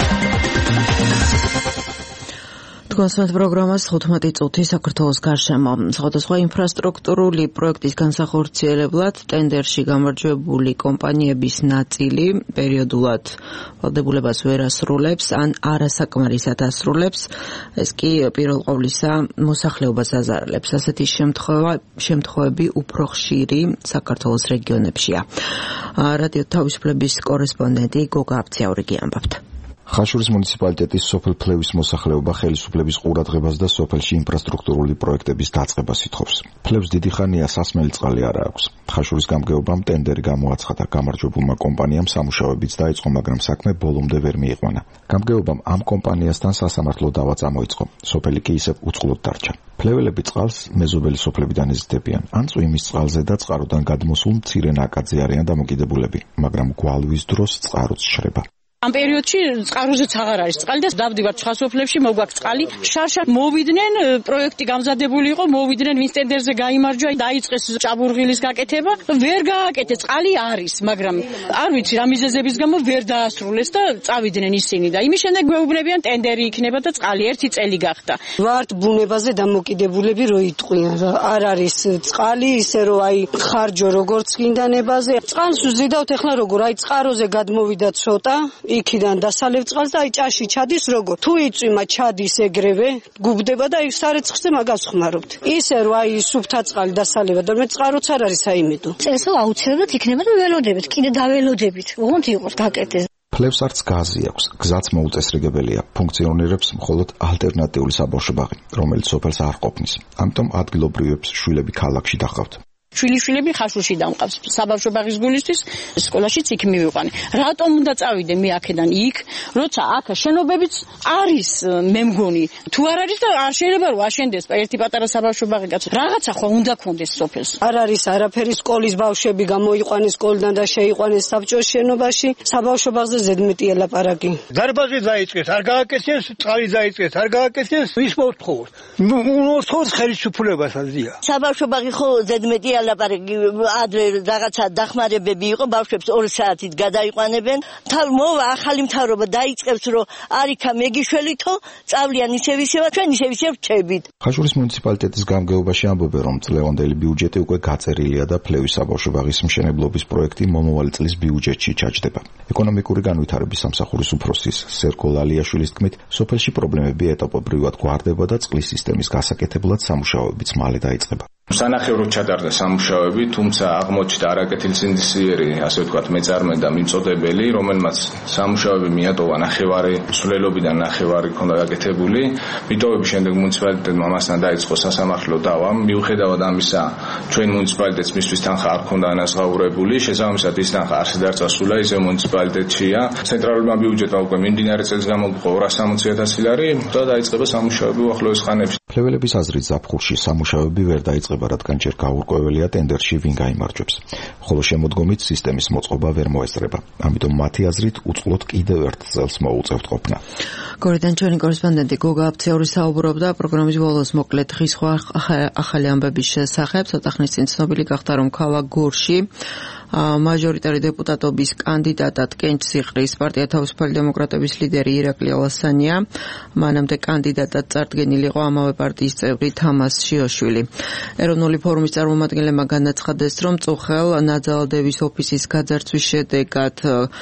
თქვენს პროგრამას 15 წუთი საქართველოს გარშემო. სხვადასხვა ინფრასტრუქტურული პროექტის განსახორციელებლად ტენდერში გამარჯვებული კომპანიების ნაწილი პერიოდულად ვალდებულებას ვერ ასრულებს ან არასაკმარისად ასრულებს. ეს კი პირველ ყოვლისა მოსახლეობას აზარალებს. ასეთი შემთხვევები უფრო ხშირი საქართველოს რეგიონებშია. რადიო თავისუფლების კორესპონდენტი გოგა აბციაურიგი ამბობთ. ხაშურის მუნიციპალიტეტის სოფელ ფლევის მოსახლეობა ხელისუფლების ყურადღებას და სოფელში ინფრასტრუქტურული პროექტების დაწყებას ითხოვს. ფლევს დიდი ხანია სასმელი წყალი არ აქვს. ხაშურის გამგეობამ ტენდერი გამოაცხადა, გამარჯვებულმა კომპანიამ სამუშაოებიც დაიწყო, მაგრამ საქმე ბოლომდე ვერ მიიყვანა. გამგეობამ ამ კომპანიასთან სასამართლო დავა წამოიწყო. სოფელი კი ისევ უწყლოდ დარჩა. ფლეველები წყალს მეზობელი სოფლებიდან იზრდებიან, ან წვიმის წყალზე და წყაროდან გადმოსულ მცირე ნაკადზე არიან დამოკიდებულები, მაგრამ გვალვის დროს წყაროც შრება. ამ პერიოდში წყაროზეც აღარ არის წყალი და დავდივართ სხვა სოფლებში, მოგვაქვს წყალი. შარშა მოვიდნენ, პროექტი გამზადებული იყო, მოვიდნენ ვინც ტენდერზე გაიმარჯვა, დაიწყეს ჭაბურღილის გაკეთება, ვერ გააკეთეს, წყალი არის, მაგრამ არ ვიცი რა მიზეზების გამო ვერ დაასრულეს და წავიდნენ ისინი და იმის შემდეგ გვეუბნებიან ტენდერი იქნება და წყალი 1 წელი გახდა. ვართ ბუნებაზე დამოკიდებულები რო იტყვიან, არ არის წყალი, ისე რომ აი ხარჯო როგორც გინდანებაზე. წყალს ვზიდავთ ახლა როგორ, აი წყაროზე გადმოვიდა ცოტა იქიდან დასალევ წყალს და აი ჭაში ჩადის როგორ თუ იწვიმა ჩადის ეგრევე გუბდება და ის სარეცხზე მაგას ხმარობთ ისე რომ აი სუფთა წყალი დასალევა და მე წყაროც არ არის აიმედო წესო აუცილებლად იქნება და ველოდებით კიდე დაველოდებით ოღონდ იყოს გაკეთდეს ფლევს არც გაზი აქვს გზაც მოუწესრიგებელია ფუნქციონირებს მხოლოდ ალტერნატიული საბავშვო ბაღი რომელიც სოფელს არ ყოფნის ამიტომ ადგილობრივებს შვილები ქალაქში დახავთ შვილიშვილები ხაშურში დამყავს საბავშვო ბაღის გულისთვის სკოლაშიც იქ მივიყვანე. რატომ უნდა წავიდე მე აქედან იქ, როცა აქ შენობებიც არის მე მგონი. თუ არ არის და არ შეიძლება რომ აშენდეს ერთი პატარა საბავშვო ბაღი კაცო. რაღაცა ხო უნდა ქონდეს სოფელს. არ არის არაფერი სკოლის ბავშვები გამოიყვანეს სკოლიდან და შეიყვანეს საბჭოს შენობაში. საბავშვო ბაღზე ზედმეტია ლაპარაკი. დარბაზი დაიწყეს, არ გააკეთეს, წყალი დაიწყეს, არ გააკეთეს, ვის მოვთხოვოთ? მოვთხოვოთ ხელისუფლებას აზია. საბავშვო ბაღი ხო ზედმეტია ლაპარაკი, ადრე რაღაცა დახმარებები იყო, ბავშვებს 2 საათით გადაიყვანებენ. მოვა ახალი მთავრობა დაიწყებს რომ არიქა მეგიშველითო, წავლიან ისევ ისევა, ჩვენ ისევ ისევ რჩებით. ხაშურის მუნიციპალიტეტის გამგეობაში ამბობენ, რომ წლევანდელი ბიუჯეტი უკვე გაწერილია და ფლევის საბავშვო ბაღის მშენებლობის პროექტი მომავალი წლის ბიუჯეტში ჩაჯდება. ეკონომიკური განვითარების სამსახურის უფროსის სერგო ლალიაშვილის თქმით, სოფელში პრობლემები ეტაპობრივად გვარდება და წყლის სისტემის გასაკეთებლად სამუშაოებიც მალე დაიწყება. სანახევროდ ჩატარდა სამუშაოები, თუმცა აღმოჩნდა არაკეთილსინდისიერი, ასე ვთქვათ, მეწარმე და მიმწოდებელი, რომელმაც სამუშაოები მიატოვა ნახევარი სულელობიდან ნახევარი ქონდა გაკეთებული. მიტოვების შემდეგ მუნიციპალიტეტმა ამასთან დაიწყო სასამართლო დავა. მიუხედავად ამისა, ჩვენ მუნიციპალიტეტს მისთვის თანხა არ ქონდა ანაზღაურებული, შესაბამისად ის თანხა არ შედარწმულა, ისევ მუნიციპალიტეტშია. ცენტრალურმა ბიუჯეტმა უკვე მიმდინარე წელს გამოგვიყო 260,000 ლარი და დაიწყება სამუშაოები უახლოეს ხანებში. ფლეველების აზრით ზაფხულში სამუშაოები ვერ დაიწყება, რადგან ჯერ გაურკვეველია ტენდერში ვინ გაიმარჯვებს. ხოლო შემოდგომით სისტემის მოწყობა ვერ მოესწრება. ამიტომ მათი აზრით უწყლოდ კიდევ ერთ წელს მოუწევთ ყოფნა. გორიდან ჩვენი კორესპონდენტი გოგა აფციური საუბრობდა პროგრამის ბოლოს მოკლედ ხის ახალი ამბების შესახებ. ცოტა ხნის წინ ცნობილი გახდა, რომ ქალაქ გორში მაჟორიტარი დეპუტატობის კანდიდატად კენჭსიხრის პარტია თავისუფალი დემოკრატების ლიდერი ირაკლი ალასანია. მანამდე კანდიდატად წარდგენილი იყო ამავე პარტიის წევრი თამას შიოშვილი. ეროვნული ფორუმის წარმომადგენლებმა განაცხადეს, რომ წუხელ ნაძალადევის ოფისის გაძარცვის შედეგად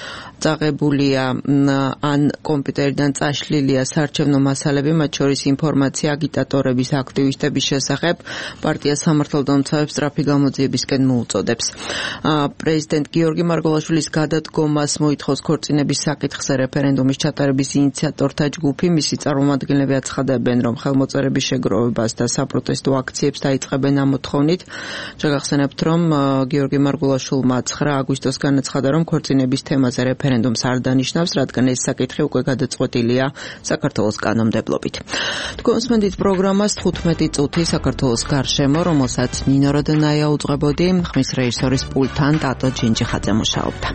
წაღებულია ან კომპიუტერიდან წაშლილია საარჩევნო მასალები, მათ შორის ინფორმაცია აგიტატორების, აქტივისტების შესახებ. პარტია სამართალდამცავებს სწრაფი გამოძიებისკენ მოუწოდებს. პრეზიდენტ გიორგი მარგველაშვილის გადადგომას მოითხოვს ქორწინების საკითხზე რეფერენდუმის ჩატარების ინიციატორთა ჯგუფი. მისი წარმომადგენლები აცხადებენ, რომ ხელმოწერების შეგროვებას და საპროტესტო აქციებს დაიწყებენ ამ მოთხოვნით. შეგახსენებთ, რომ გიორგი მარგველაშვილმა 9 აგვისტოს განაცხადა, რომ ქორწინების თემაზე რეფერენდუმს არ დანიშნავს, რადგან ეს საკითხი უკვე გადაწყვეტილია საქართველოს კანონმდებლობით. თქვენს მენდით პროგრამას 15 წუთი საქართველოს გარშემო, რომელსაც ნინო როდენაია უძღვებოდი, ხმის რეჟისორის პულტთან ტატო ჯინჯიხაძე მუშაობდა.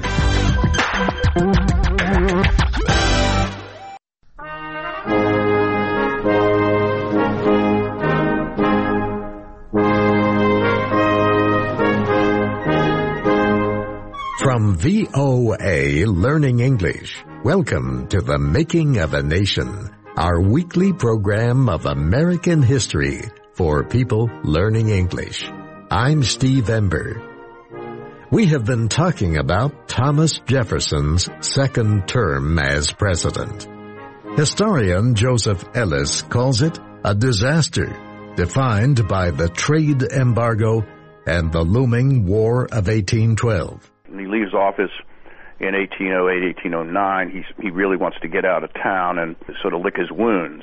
From VOA Learning English, welcome to the Making of a Nation, our weekly program of American history for people learning English. I'm Steve Ember. We have been talking about Thomas Jefferson's second term as president. Historian Joseph Ellis calls it a disaster, defined by the trade embargo and the looming War of 1812. He leaves office in 1808, 1809. He really wants to get out of town and sort of lick his wounds.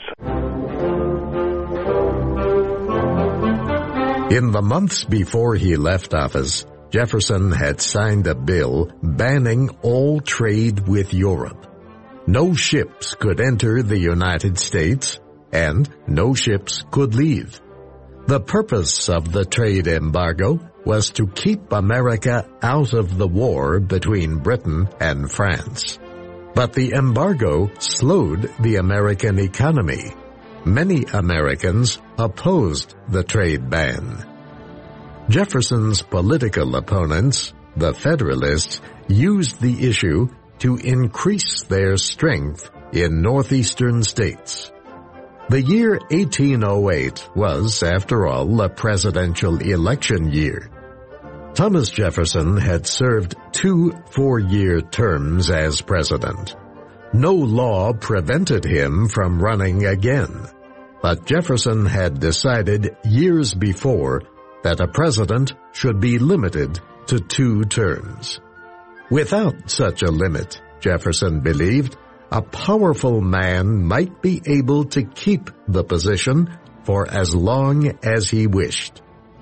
In the months before he left office, Jefferson had signed a bill banning all trade with Europe. No ships could enter the United States, and no ships could leave. The purpose of the trade embargo was to keep America out of the war between Britain and France. But the embargo slowed the American economy. Many Americans opposed the trade ban. Jefferson's political opponents, the Federalists, used the issue to increase their strength in northeastern states. The year 1808 was, after all, a presidential election year. Thomas Jefferson had served 2 4-year terms as president. No law prevented him from running again, but Jefferson had decided years before that a president should be limited to 2 terms. Without such a limit, Jefferson believed, a powerful man might be able to keep the position for as long as he wished.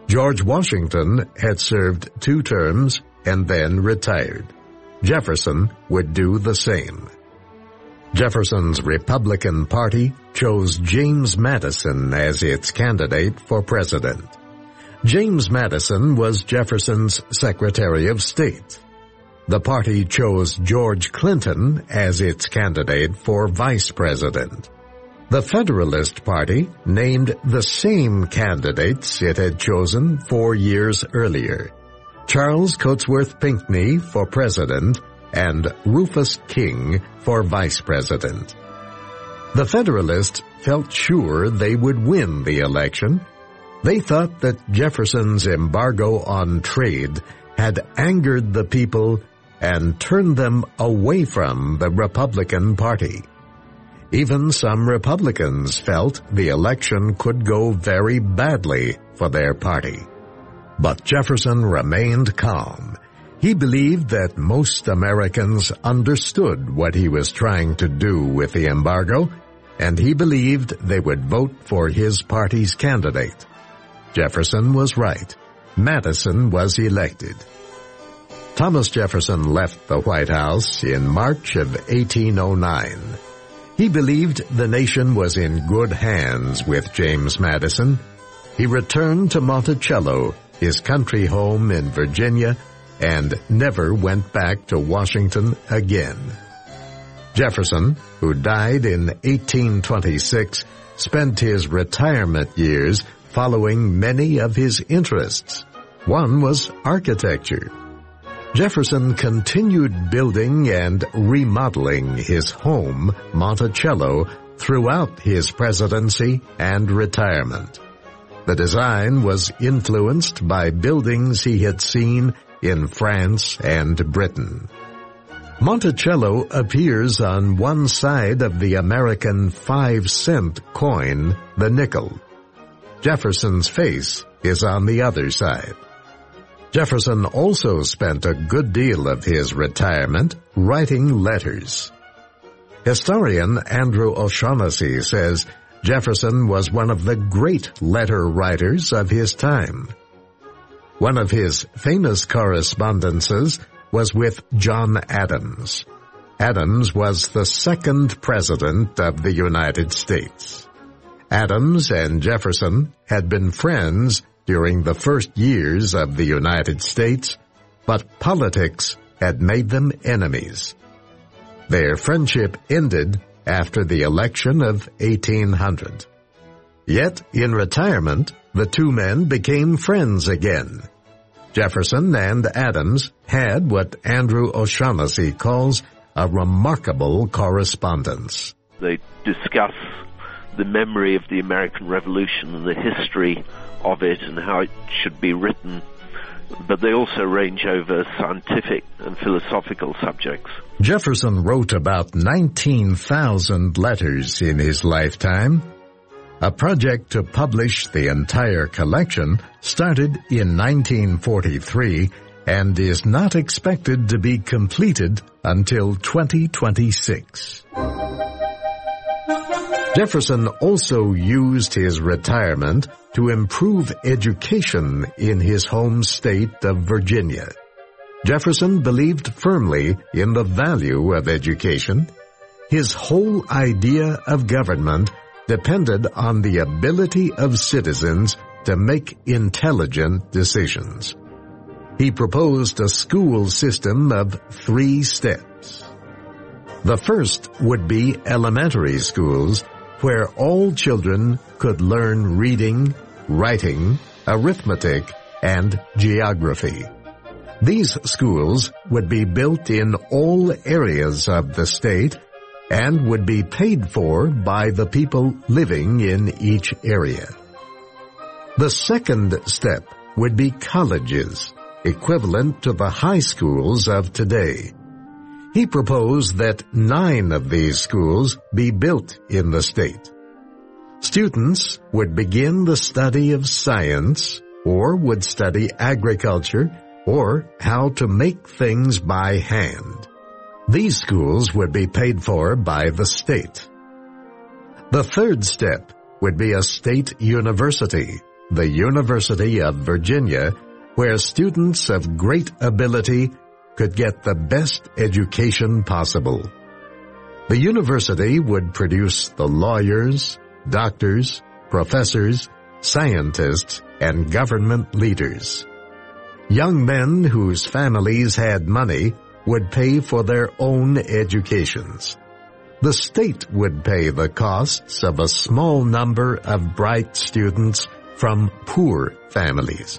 George Washington had served 2 terms and then retired. Jefferson would do the same. Jefferson's Republican Party chose James Madison as its candidate for president. James Madison was Jefferson's Secretary of State. The party chose George Clinton as its candidate for vice president. The Federalist Party named the same candidates it had chosen 4 years earlier: Charles Cotesworth Pinckney for president and Rufus King for vice president. The Federalists felt sure they would win the election. They thought that Jefferson's embargo on trade had angered the people and turned them away from the Republican Party. Even some Republicans felt the election could go very badly for their party. But Jefferson remained calm. He believed that most Americans understood what he was trying to do with the embargo, and he believed they would vote for his party's candidate. Jefferson was right. Madison was elected. Thomas Jefferson left the White House in March of 1809. He believed the nation was in good hands with James Madison. He returned to Monticello, his country home in Virginia, and never went back to Washington again. Jefferson, who died in 1826, spent his retirement years following many of his interests. One was architecture. Jefferson continued building and remodeling his home, Monticello, throughout his presidency and retirement. The design was influenced by buildings he had seen in France and Britain. Monticello appears on one side of the American 5-cent coin, the nickel. Jefferson's face is on the other side. Jefferson also spent a good deal of his retirement writing letters. Historian Andrew O'Shaughnessy says Jefferson was one of the great letter writers of his time. One of his famous correspondences was with John Adams. Adams was the 2nd president of the United States. Adams and Jefferson had been friends during the first years of the United States, but politics had made them enemies. Their friendship ended after the election of 1800. Yet, in retirement, the 2 men became friends again. Jefferson and Adams had what Andrew O'Shaughnessy calls a remarkable correspondence. They discuss the memory of the American Revolution and the history of it and how it should be written, but they also range over scientific and philosophical subjects. Jefferson wrote about 19,000 letters in his lifetime. A project to publish the entire collection started in 1943 and is not expected to be completed until 2026. Jefferson also used his retirement to improve education in his home state of Virginia. Jefferson believed firmly in the value of education. His whole idea of government depended on the ability of citizens to make intelligent decisions. He proposed a school system of 3 steps. The first would be elementary schools, where all children could learn reading, writing, arithmetic, and geography. These schools would be built in all areas of the state and would be paid for by the people living in each area. The second step would be colleges, equivalent to the high schools of today. He proposed that 9 of these schools be built in the state. Students would begin the study of science, or would study agriculture, or how to make things by hand. These schools would be paid for by the state. The third step would be a state university, the University of Virginia, where students of great ability could get the best education possible. The university would produce the lawyers, doctors, professors, scientists, and government leaders. Young men whose families had money would pay for their own educations. The state would pay the costs of a small number of bright students from poor families.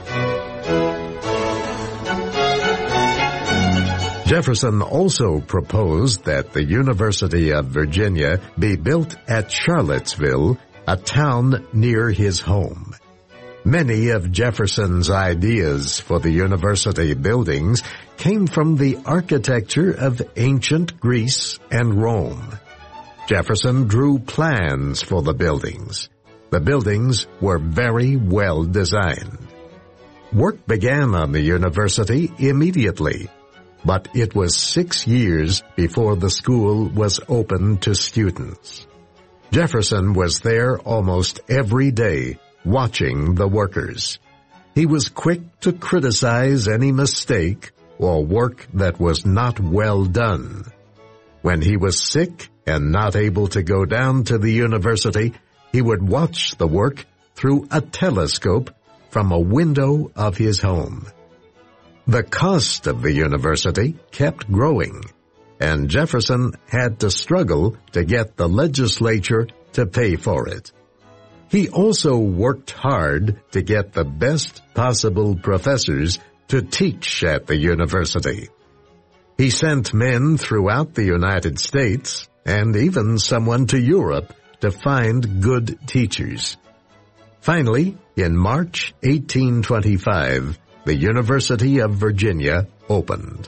Jefferson also proposed that the University of Virginia be built at Charlottesville, a town near his home. Many of Jefferson's ideas for the university buildings came from the architecture of ancient Greece and Rome. Jefferson drew plans for the buildings. The buildings were very well designed. Work began on the university immediately, but it was 6 years before the school was open to students. Jefferson was there almost every day, watching the workers. He was quick to criticize any mistake or work that was not well done. When he was sick and not able to go down to the university, he would watch the work through a telescope from a window of his home. The cost of the university kept growing, and Jefferson had to struggle to get the legislature to pay for it. He also worked hard to get the best possible professors to teach at the university. He sent men throughout the United States and even someone to Europe to find good teachers. Finally, in March 1825, the University of Virginia opened.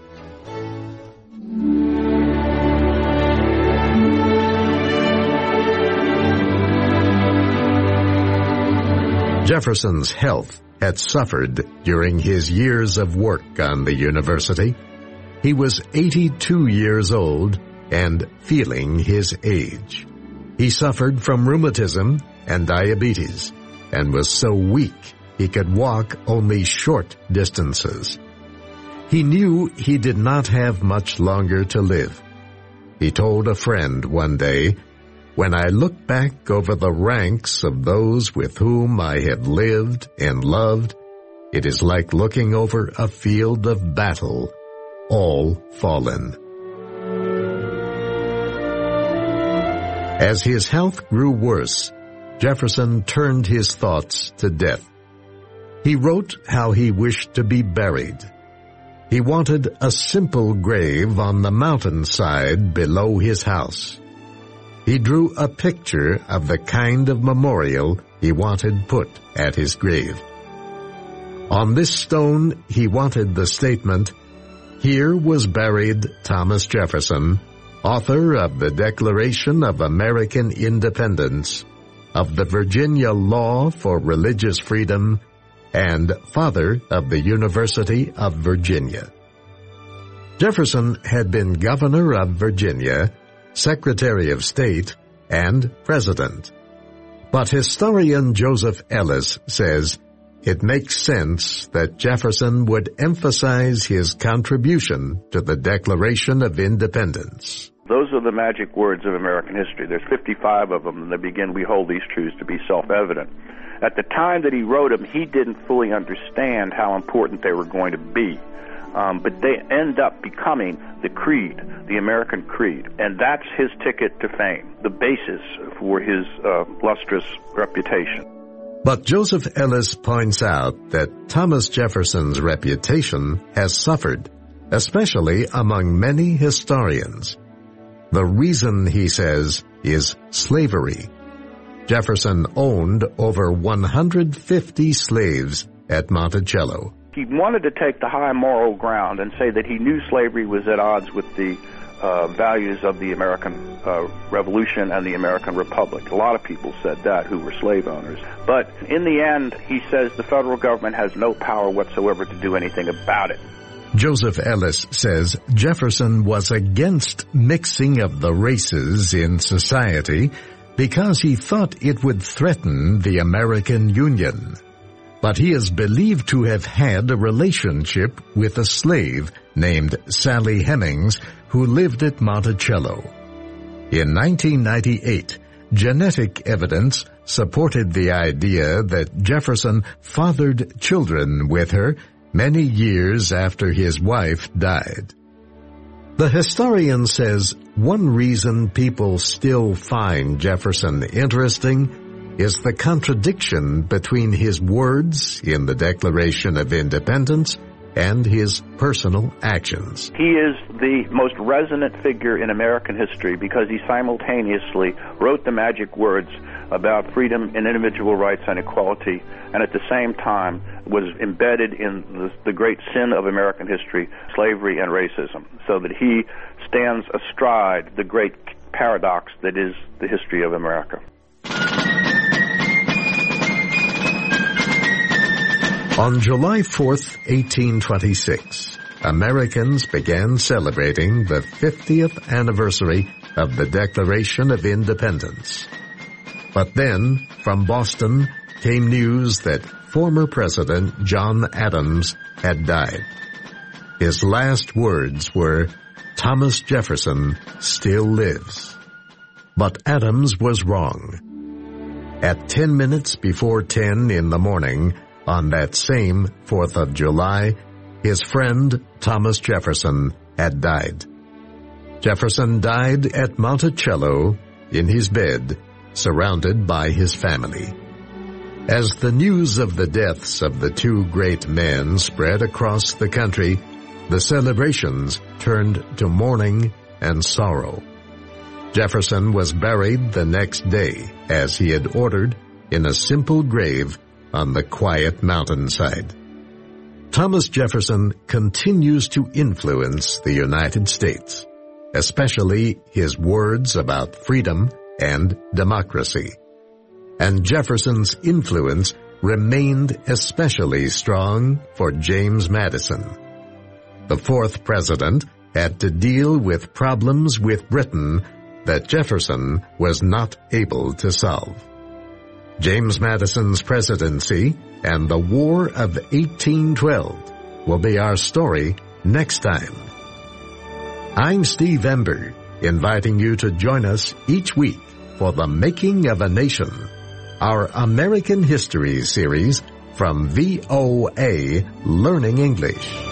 Jefferson's health had suffered during his years of work on the university. He was 82 years old and feeling his age. He suffered from rheumatism and diabetes and was so weak he could walk only short distances. He knew he did not have much longer to live. He told a friend one day, "When I look back over the ranks of those with whom I have lived and loved, it is like looking over a field of battle, all fallen." As his health grew worse, Jefferson turned his thoughts to death. He wrote how he wished to be buried. He wanted a simple grave on the mountainside below his house. He drew a picture of the kind of memorial he wanted put at his grave. On this stone, he wanted the statement, "Here was buried Thomas Jefferson, author of the Declaration of American Independence, of the Virginia Law for Religious Freedom, and father of the University of Virginia." Jefferson had been governor of Virginia, Secretary of State, and President. But historian Joseph Ellis says it makes sense that Jefferson would emphasize his contribution to the Declaration of Independence. Those are the magic words of American history. There's 55 of them, and they begin, "We hold these truths to be self-evident." At the time that he wrote them, he didn't fully understand how important they were going to be. But they end up becoming the creed, the American creed. And that's his ticket to fame, the basis for his lustrous reputation. But Joseph Ellis points out that Thomas Jefferson's reputation has suffered, especially among many historians. The reason, he says, is slavery. Jefferson owned over 150 slaves at Monticello. He wanted to take the high moral ground and say that he knew slavery was at odds with the values of the American Revolution and the American Republic. A lot of people said that who were slave owners. But in the end, he says the federal government has no power whatsoever to do anything about it. Joseph Ellis says Jefferson was against mixing of the races in society because he thought it would threaten the American Union. But he is believed to have had a relationship with a slave named Sally Hemings who lived at Monticello. In 1998, genetic evidence supported the idea that Jefferson fathered children with her many years after his wife died. The historian says one reason people still find Jefferson interesting is the contradiction between his words in the Declaration of Independence and his personal actions. He is the most resonant figure in American history because he simultaneously wrote the magic words about freedom and individual rights and equality, and at the same time was embedded in the great sin of American history, slavery and racism, so that he stands astride the great paradox that is the history of America. On July 4th, 1826, Americans began celebrating the 50th anniversary of the Declaration of Independence. But then, from Boston, came news that former President John Adams had died. His last words were, "Thomas Jefferson still lives." But Adams was wrong. At 10 minutes before 10 in the morning, on that same 4th of July, his friend Thomas Jefferson had died. Jefferson died at Monticello in his bed, surrounded by his family. As the news of the deaths of the two great men spread across the country, the celebrations turned to mourning and sorrow. Jefferson was buried the next day, as he had ordered, in a simple grave on the quiet mountainside. Thomas Jefferson continues to influence the United States, especially his words about freedom and democracy. And Jefferson's influence remained especially strong for James Madison. The fourth president had to deal with problems with Britain that Jefferson was not able to solve. James Madison's presidency and the War of 1812 will be our story next time. I'm Steve Ember, inviting you to join us each week for The Making of a Nation, our American History series from VOA Learning English.